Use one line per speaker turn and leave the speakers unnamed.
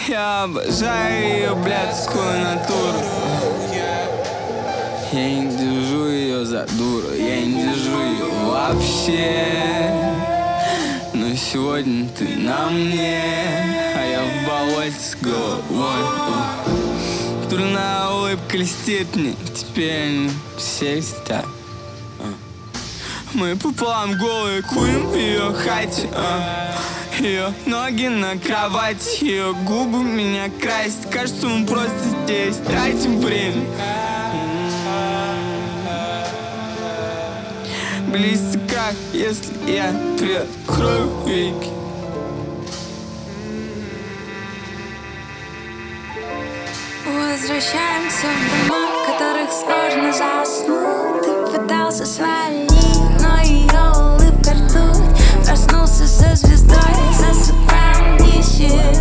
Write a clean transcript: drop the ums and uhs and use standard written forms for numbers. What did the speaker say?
Я обожаю ее блядскую натуру. Я не держу ее за дуру, я не держу ее вообще. Но сегодня ты на мне, а я в болоте с головой. Дурная улыбка льстит мне, теперь все льстят. Мы пополам голые курим в ее хате. Ее ноги на кровати, ее губы меня красят. Кажется, мы просто здесь тратим время. Близко, если я приоткрою веки.
Возвращаемся в дома, в которых сложно заснуть. Ты пытался свалить, но ее улыбка ртуть. Проснулся со звездой, засыпаем нищие.